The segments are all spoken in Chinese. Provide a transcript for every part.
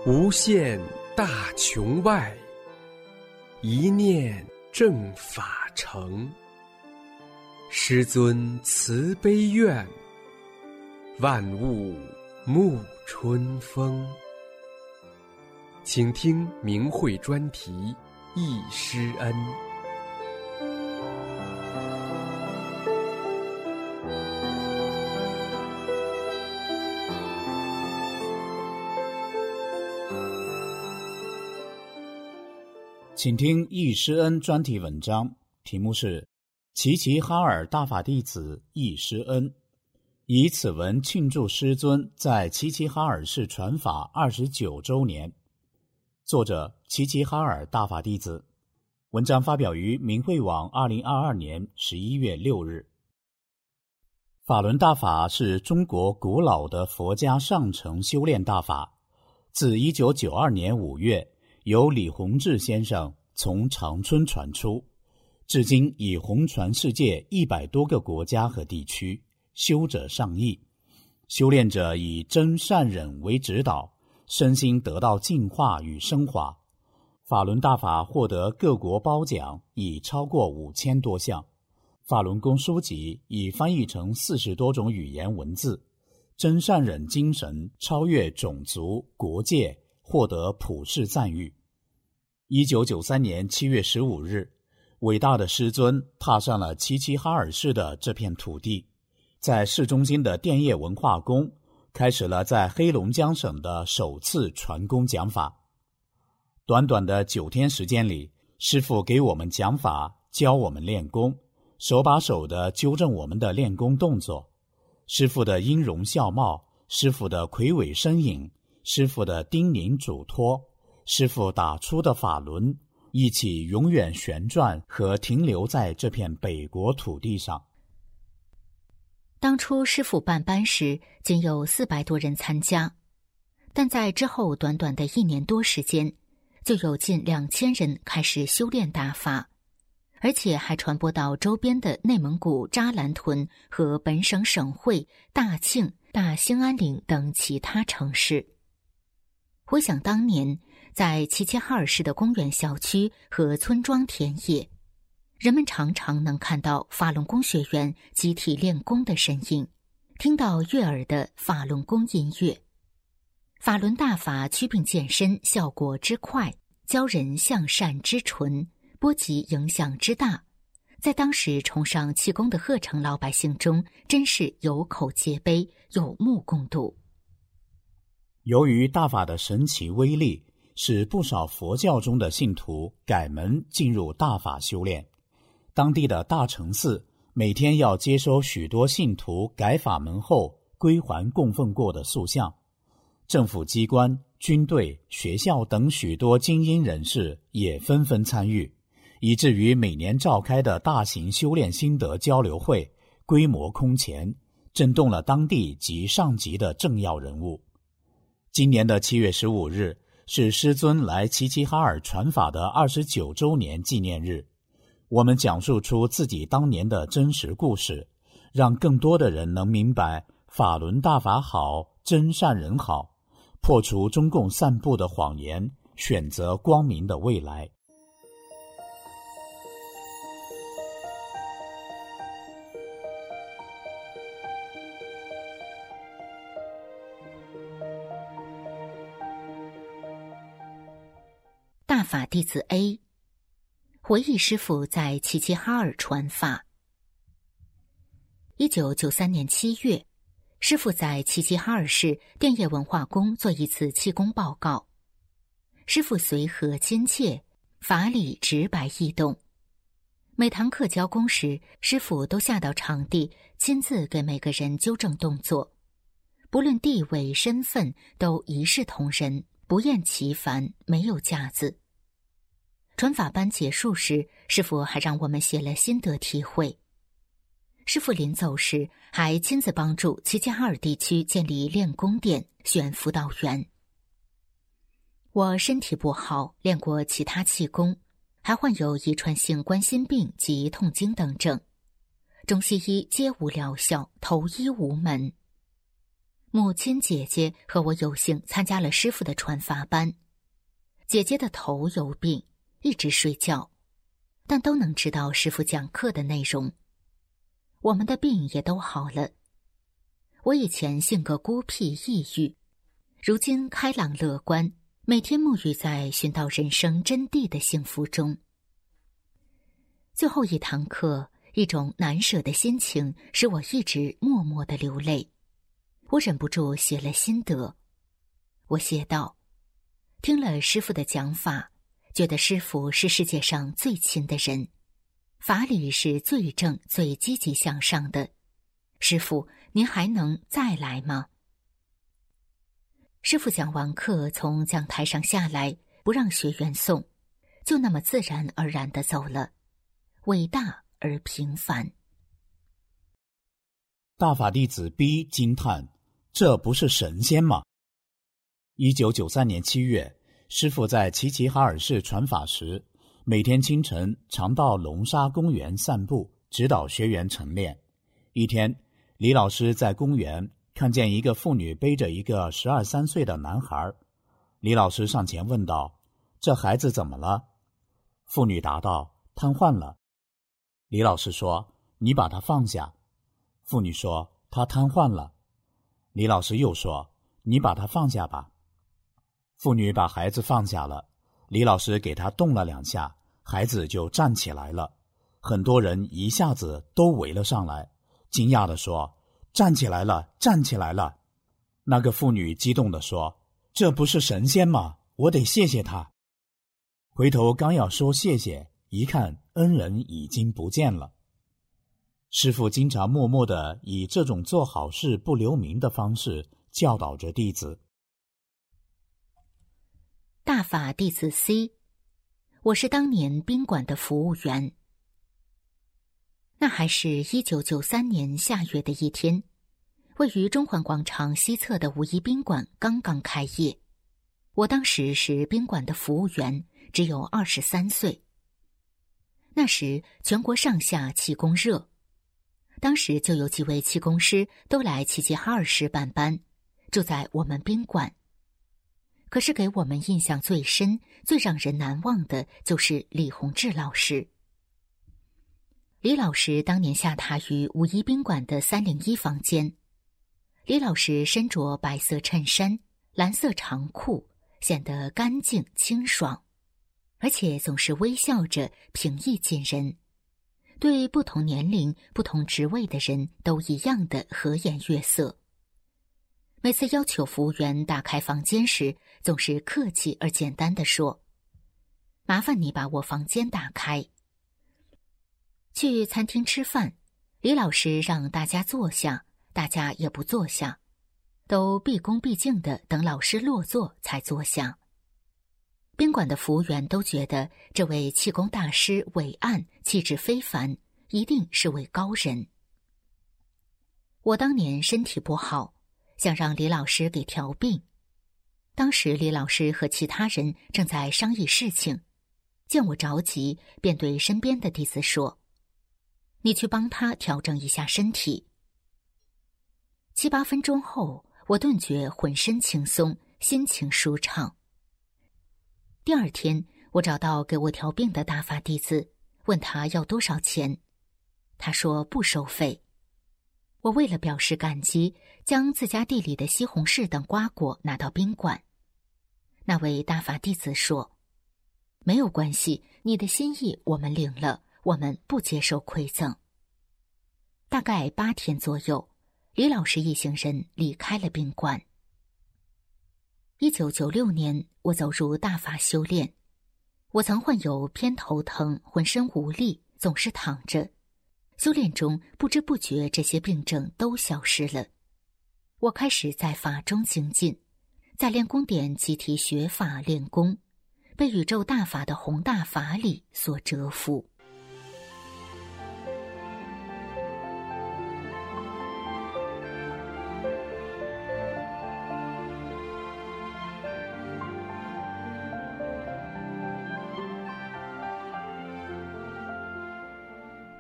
无限大穹外，一念正法成。师尊慈悲愿，万物沐春风。请听明慧专题《忆师恩》。 请听忆师恩专题文章，题目是齐齐哈尔大法弟子忆师恩，以此文庆祝师尊在齐齐哈尔市传法29周年。作者齐齐哈尔大法弟子。文章发表于明慧网2022年11月6日。法轮大法是中国古老的佛家上乘修炼大法，自1992年5月由李洪志先生从长春传出，至今已红传世界100多个国家和地区，修者上亿，修炼者以真善忍为指导，身心得到净化与升华。法轮大法获得各国褒奖已超过5000多项，法轮功书籍已翻译成40多种语言文字，真善忍精神超越种族国界，获得普世赞誉。1993年7月15日，伟大的师尊踏上了齐齐哈尔市的这片土地，在市中心的电业文化宫开始了在黑龙江省的首次传功讲法。短短的9天时间里，师父给我们讲法，教我们练功，手把手地纠正我们的练功动作。师父的音容笑貌，师父的魁伟身影，师父的叮咛嘱托，师父打出的法轮，一起永远旋转和停留在这片北国土地上。 当初师父办班时仅有400多人参加，但在之后短短的1年多时间，就有近2000人开始修炼大法，而且还传播到周边的内蒙古扎兰屯和本省省会大庆、大兴安岭等其他城市。回想当年在齐齐哈尔市的公园小区和村庄田野，人们常常能看到法轮功学员集体练功的身影，听到悦耳的法轮功音乐。法轮大法祛病健身效果之快，教人向善之纯，波及影响之大，在当时崇尚气功的鹤城老百姓中，真是有口皆碑，有目共睹。 由于大法的神奇威力，使不少佛教中的信徒改门进入大法修炼。当地的大成寺每天要接收许多信徒改法门后归还供奉过的塑像。政府机关、军队、学校等许多精英人士也纷纷参与，以至于每年召开的大型修炼心得交流会规模空前，震动了当地及上级的政要人物。今年的7月15日是师尊来齐齐哈尔传法的29周年纪念日，我们讲述出自己当年的真实故事，让更多的人能明白法轮大法好，真善人好，破除中共散布的谎言，选择光明的未来。 大法弟子 A 回忆师父在齐齐哈尔传法。1993年7月，师父在齐齐哈尔市电业文化宫做一次气功报告。师父随和亲切，法理直白易懂。每堂课教功时，师父都下到场地，亲自给每个人纠正动作，不论地位身份，都一视同仁，不厌其烦，没有架子。传法班结束时，师父还让我们写了心得体会。师父临走时还亲自帮助齐齐哈尔地区建立练功店，选辅导员。我身体不好，练过其他气功，还患有遗传性冠心病及痛经等症，中西医皆无疗效，投医无门。 母亲、姐姐和我有幸参加了师父的传法班。姐姐的头有病，一直睡觉，但都能知道师父讲课的内容。我们的病也都好了。我以前性格孤僻抑郁，如今开朗乐观，每天沐浴在寻到人生真谛的幸福中。最后一堂课，一种难舍的心情使我一直默默地流泪。我忍不住写了心得。我写道：听了师父的讲法，觉得师父是世界上最亲的人，法理是最正最积极向上的。师父，您还能再来吗？师父讲完课从讲台上下来，不让学员送，就那么自然而然地走了。伟大而平凡。 大法弟子 B 惊叹：这不是神仙吗？1993年7月，师父在齐齐哈尔市传法时，每天清晨常到龙沙公园散步，指导学员晨练。一天，李老师在公园看见一个妇女背着一个12、13岁的男孩。李老师上前问道：这孩子怎么了？妇女答道：瘫痪了。李老师说：你把他放下。妇女说：他瘫痪了。李老师又说：你把他放下吧。妇女把孩子放下了，李老师给他动了2下，孩子就站起来了。很多人一下子都围了上来，惊讶地说：站起来了，站起来了。那个妇女激动地说：这不是神仙吗？我得谢谢他。回头刚要说谢谢，一看恩人已经不见了。师父经常默默地以这种做好事不留名的方式教导着弟子。 大法弟子 C， 我是当年宾馆的服务员。那还是1993年夏月的一天，位于中环广场西侧的五一宾馆刚刚开业。我当时是宾馆的服务员，只有23岁。那时全国上下气功热，当时就有几位气功师都来齐齐哈尔市办班，住在我们宾馆。可是给我们印象最深、最让人难忘的就是李洪志老师。李老师当年下榻于五一宾馆的301房间。李老师身着白色衬衫、蓝色长裤，显得干净清爽，而且总是微笑着，平易近人，对不同年龄、不同职位的人都一样的和颜悦色。每次要求服务员打开房间时，总是客气而简单地说：麻烦你把我房间打开。去餐厅吃饭，李老师让大家坐下，大家也不坐下，都毕恭毕敬地等老师落座才坐下。宾馆的服务员都觉得这位气功大师伟岸，气质非凡，一定是位高人。我当年身体不好，想让李老师给调病。当时李老师和其他人正在商议事情，见我着急，便对身边的弟子说：你去帮他调整一下身体。7、8分钟后，我顿觉浑身轻松，心情舒畅。第二天，我找到给我调病的大法弟子，问他要多少钱。他说不收费。我为了表示感激，将自家地里的西红柿等瓜果拿到宾馆。那位大法弟子说：没有关系，你的心意我们领了，我们不接受馈赠。大概8天左右，李老师一行人离开了宾馆。1996年，我走入大法修炼。我曾患有偏头疼，浑身无力，总是躺着。修炼中不知不觉，这些病症都消失了。我开始在法中精进，在练功点集体学法练功，被宇宙大法的宏大法理所折服。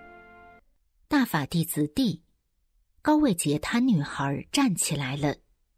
大法弟子 D， 高位截瘫女孩站起来了，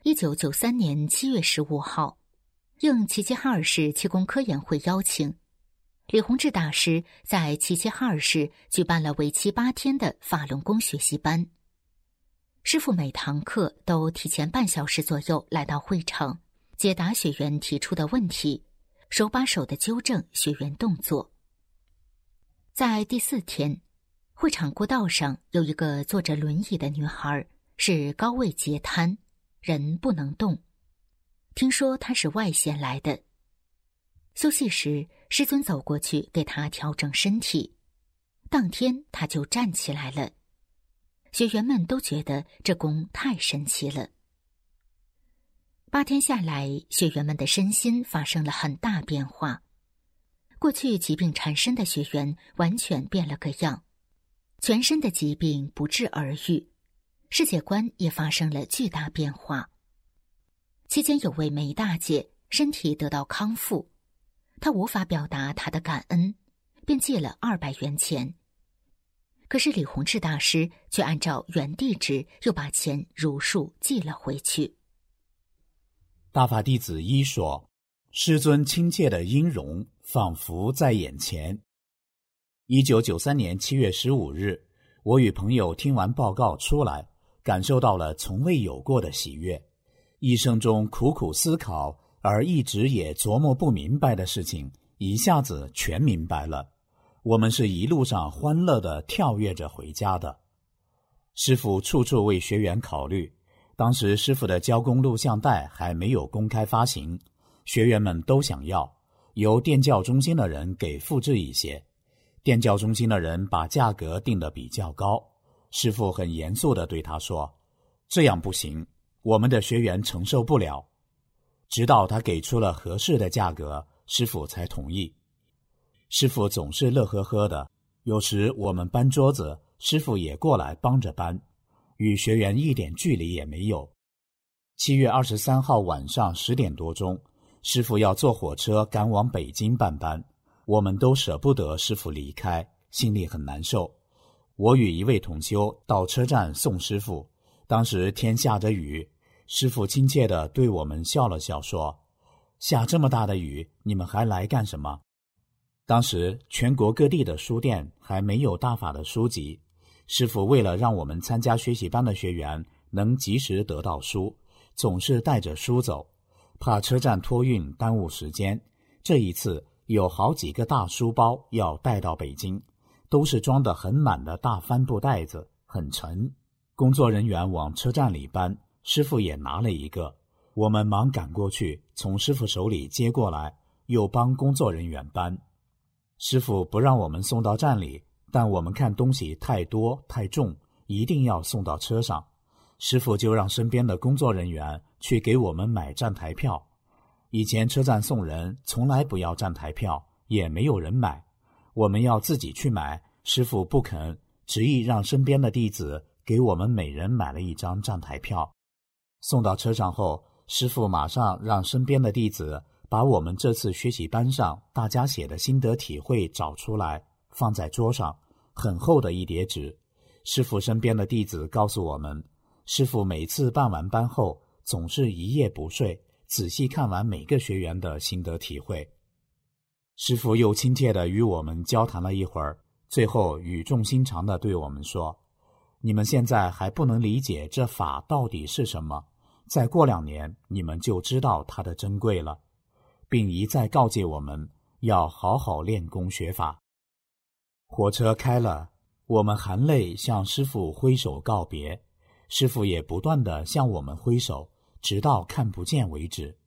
1993年7月15号，应齐齐哈尔市气功科研会邀请，李洪志大师在齐齐哈尔市举办了为期8天的法轮功学习班。师父每堂课都提前半小时左右来到会场，解答学员提出的问题，手把手地纠正学员动作。在第4天，会场过道上有一个坐着轮椅的女孩，是高位截瘫，人不能动。听说她是外县来的。休息时，师尊走过去给她调整身体，当天她就站起来了。学员们都觉得这功太神奇了。8天下来，学员们的身心发生了很大变化。过去疾病缠身的学员完全变了个样，全身的疾病不治而愈，世界观也发生了巨大变化。期间有位梅大姐身体得到康复，她无法表达她的感恩，便借了200元钱。可是李洪志大师却按照原地址又把钱如数寄了回去。 大法弟子一说，师尊亲切的音容仿佛在眼前。1993年7月15日，我与朋友听完报告出来，感受到了从未有过的喜悦。一生中苦苦思考而一直也琢磨不明白的事情，一下子全明白了。我们是一路上欢乐地跳跃着回家的。师父处处为学员考虑，当时师父的教功录像带还没有公开发行，学员们都想要，由电教中心的人给复制一些。电教中心的人把价格定得比较高，师父很严肃地对他说，这样不行，我们的学员承受不了。直到他给出了合适的价格，师父才同意。师父总是乐呵呵的，有时我们搬桌子，师父也过来帮着搬，与学员一点距离也没有。7月23号晚上10点多钟，师父要坐火车赶往北京办班，我们都舍不得师父离开，心里很难受。我与一位同修到车站送师父，当时天下着雨，师父亲切地对我们笑了笑说，下这么大的雨，你们还来干什么？当时全国各地的书店还没有大法的书籍，师父为了让我们参加学习班的学员能及时得到书，总是带着书走，怕车站托运耽误时间。这一次有好几个大书包要带到北京，都是装得很满的大帆布袋子，很沉。工作人员往车站里搬，师父也拿了一个，我们忙赶过去，从师父手里接过来，又帮工作人员搬。师父不让我们送到站里，但我们看东西太多太重，一定要送到车上。师父就让身边的工作人员去给我们买站台票。以前车站送人从来不要站台票，也没有人买，我们要自己去买，师父不肯，执意让身边的弟子给我们每人买了一张站台票。送到车上后，师父马上让身边的弟子把我们这次学习班上大家写的心得体会找出来，放在桌上，很厚的一叠纸。师父身边的弟子告诉我们，师父每次办完班后总是一夜不睡，仔细看完每个学员的心得体会。师父又亲切地与我们交谈了一会儿，最后语重心长地对我们说，你们现在还不能理解这法到底是什么，再过2年你们就知道它的珍贵了，并一再告诫我们要好好练功学法。火车开了，我们含泪向师父挥手告别，师父也不断地向我们挥手，直到看不见为止。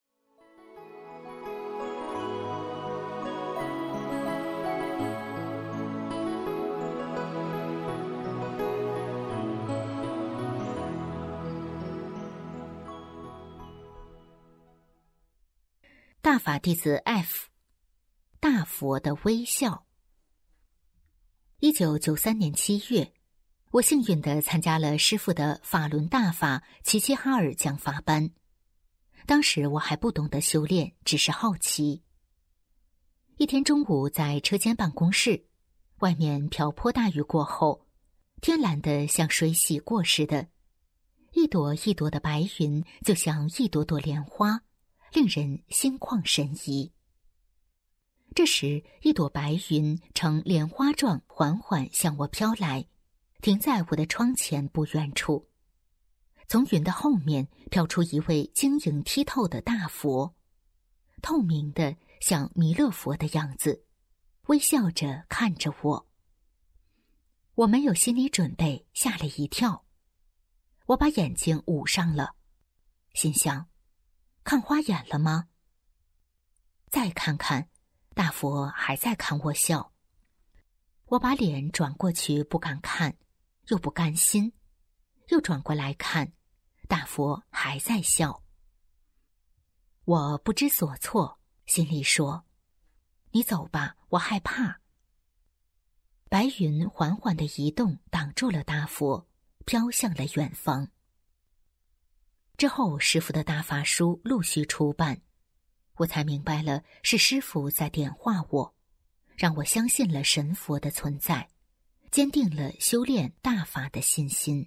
大法弟子 F， 大佛的微笑。1993年7月，我幸运地参加了师父的法轮大法齐齐哈尔讲法班。当时我还不懂得修炼，只是好奇。一天中午在车间办公室，外面瓢泼大雨过后，天蓝得像水洗过似的，一一朵一朵的白云就像一朵朵莲花，令人心旷神怡。这时，一朵白云呈莲花状缓缓向我飘来，停在我的窗前不远处。从云的后面飘出一位晶莹剔透的大佛，透明的像弥勒佛的样子，微笑着看着我。我没有心理准备，吓了一跳。我把眼睛捂上了，心想，看花眼了吗？再看看，大佛还在看我笑。我把脸转过去，不敢看，又不甘心，又转过来看，大佛还在笑。我不知所措，心里说，你走吧，我害怕。白云缓缓地移动，挡住了大佛，飘向了远方。之后，师父的大法书陆续出版，我才明白了是师父在点化我，让我相信了神佛的存在，坚定了修炼大法的信心。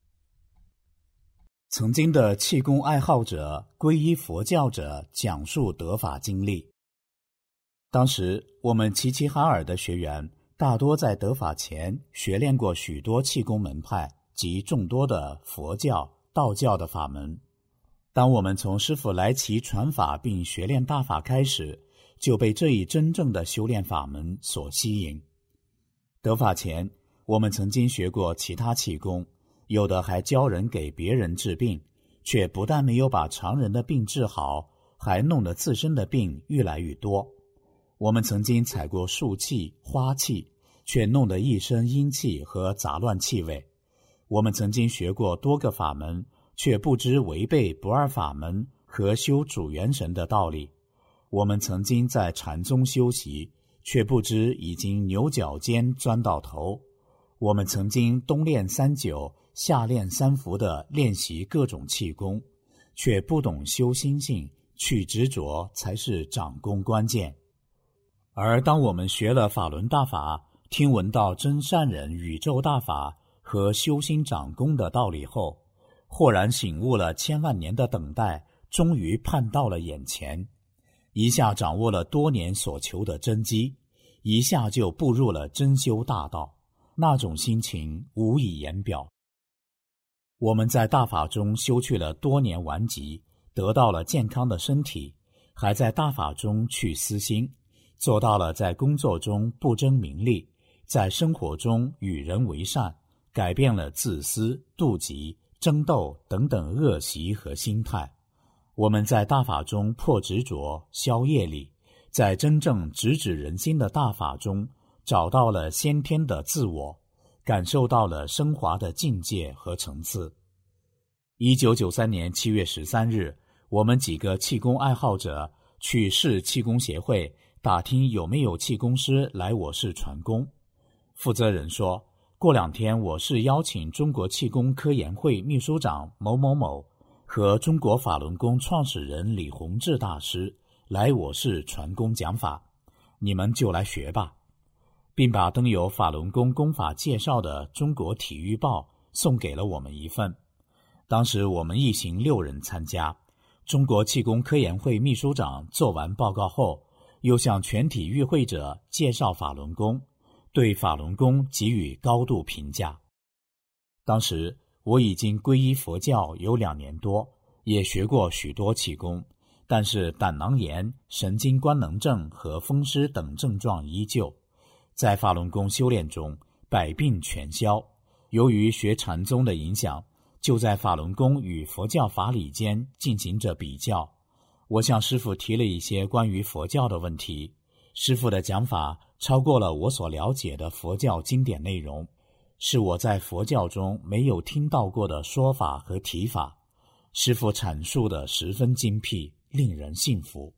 曾经的气功爱好者、皈依佛教者讲述得法经历。当时我们齐齐哈尔的学员大多在得法前学练过许多气功门派及众多的佛教、道教的法门。当我们从师父来齐传法并学练大法开始，就被这一真正的修炼法门所吸引。得法前，我们曾经学过其他气功，有的还教人给别人治病，却不但没有把常人的病治好，还弄得自身的病越来越多。我们曾经采过树气、花气，却弄得一身阴气和杂乱气味。我们曾经学过多个法门，却不知违背不二法门和修主元神的道理。我们曾经在禅宗修习，却不知已经牛角尖钻到头。我们曾经冬练三九，夏练三伏地练习各种气功，却不懂修心性，去执着才是掌功关键。而当我们学了法轮大法，听闻到真善忍宇宙大法和修心掌功的道理后，豁然醒悟了千万年的等待，终于盼到了眼前，一下掌握了多年所求的真机，一下就步入了真修大道，那种心情无以言表。我们在大法中修去了多年顽疾，得到了健康的身体，还在大法中去私心，做到了在工作中不争名利，在生活中与人为善，改变了自私、妒忌、争斗等等恶习和心态。我们在大法中破执着、消业力，在真正直指人心的大法中找到了先天的自我，感受到了升华的境界和层次。1993年7月13日，我们几个气功爱好者去市气功协会打听有没有气功师来我市传功。负责人说，过2天我市邀请中国气功科研会秘书长某某某和中国法轮功创始人李洪志大师来我市传功讲法，你们就来学吧，并把登有法轮功功法介绍的中国体育报送给了我们一份。当时我们一行6人参加，中国气功科研会秘书长做完报告后，又向全体与会者介绍法轮功，对法轮功给予高度评价。当时我已经皈依佛教有2年多，也学过许多气功，但是胆囊炎、神经官能症和风湿等症状依旧。在法轮功修炼中，百病全消。由于学禅宗的影响，就在法轮功与佛教法理间进行着比较。我向师父提了一些关于佛教的问题，师父的讲法超过了我所了解的佛教经典内容，是我在佛教中没有听到过的说法和提法。师父阐述的十分精辟，令人信服。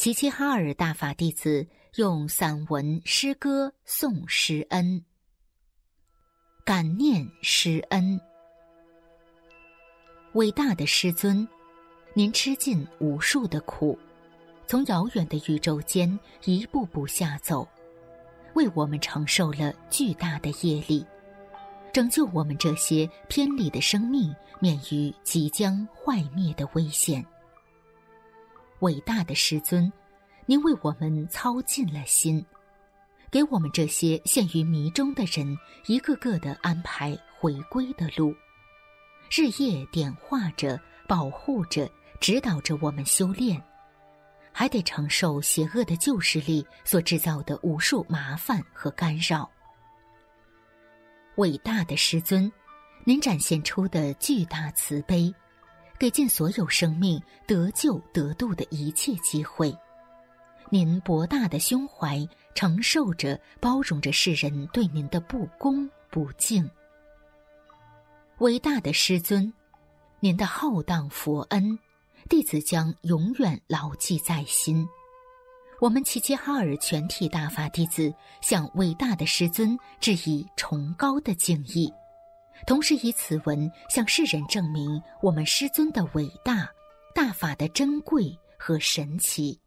齐齐哈尔大法弟子用散文诗歌颂师恩，感念师恩。伟大的师尊，您吃尽无数的苦，从遥远的宇宙间一步步下走，为我们承受了巨大的业力，拯救我们这些偏离的生命免于即将坏灭的危险。伟大的师尊，您为我们操尽了心，给我们这些陷于迷中的人一个个的安排回归的路，日夜点化着、保护着、指导着我们修炼，还得承受邪恶的旧势力所制造的无数麻烦和干扰。伟大的师尊，您展现出的巨大慈悲，给尽所有生命得救得度的一切机会。您博大的胸怀承受着、包容着世人对您的不恭不敬。伟大的师尊，您的浩荡佛恩，弟子将永远牢记在心。我们齐齐哈尔全体大法弟子向伟大的师尊致以崇高的敬意，同时以此文向世人证明我们师尊的伟大、大法的珍贵和神奇。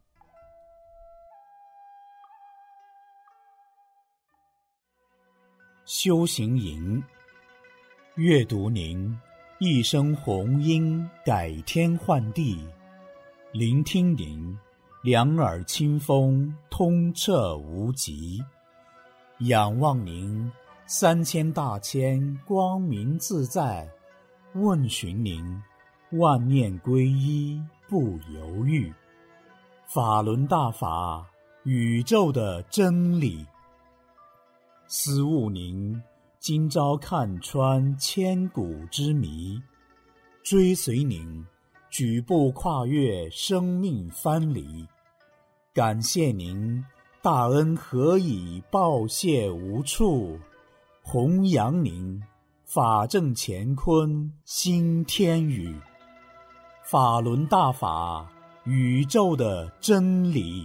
修行营，阅读您一声洪音改天换地，聆听您两耳清风通彻无极，仰望您3000大千光明自在，问询您万念归一不犹豫，法轮大法宇宙的真理。思悟您今朝看穿千古之谜，追随您举步跨越生命藩篱，感谢您大恩何以报谢无处，弘扬您法正乾坤新天宇，法轮大法宇宙的真理。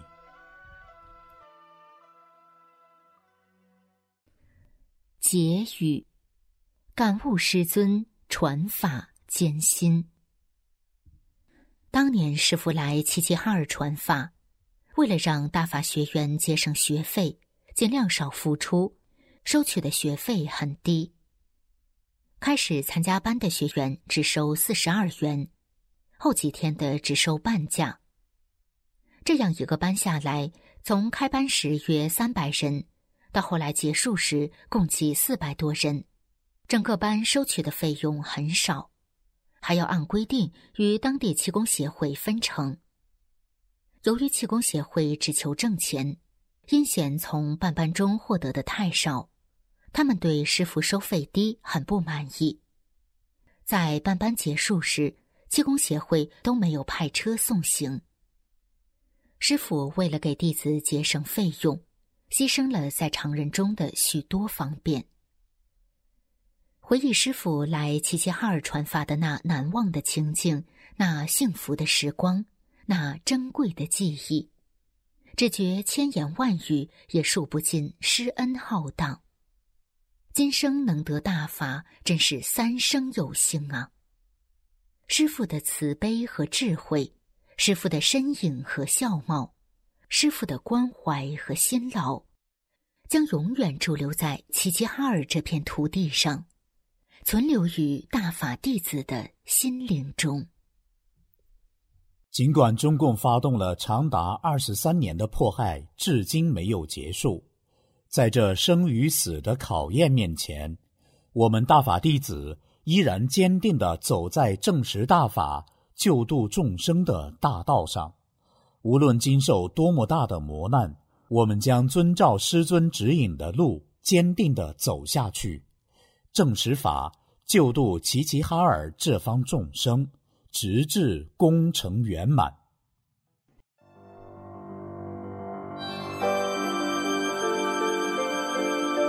结语，感悟师尊传法艰辛。当年师父来齐齐哈尔传法，为了让大法学员节省学费，尽量少付出，收取的学费很低。开始参加班的学员只收42元，后几天的只收半价。这样一个班下来，从开班时约300人，到后来结束时共计400多人，整个班收取的费用很少，还要按规定与当地气功协会分成。由于气功协会只求挣钱，因嫌从办班中获得的太少，他们对师父收费低很不满意。在办班结束时，气功协会都没有派车送行。师父为了给弟子节省费用，牺牲了在常人中的许多方便。回忆师父来齐齐哈尔传法的那难忘的情景，那幸福的时光，那珍贵的记忆，只觉千言万语也数不尽师恩浩荡。今生能得大法，真是3生有幸啊！师父的慈悲和智慧，师父的身影和相貌，师父的关怀和辛劳，将永远驻留在齐齐哈尔这片土地上，存留于大法弟子的心灵中。 尽管中共发动了长达23年的迫害，至今没有结束，在这生与死的考验面前，我们大法弟子依然坚定地走在证实大法、救度众生的大道上。无论经受多么大的磨难，我们将遵照师尊指引的路坚定地走下去，证实法，救度齐齐哈尔这方众生，直至功成圆满。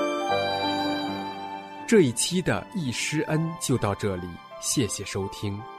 这一期的一师恩就到这里，谢谢收听。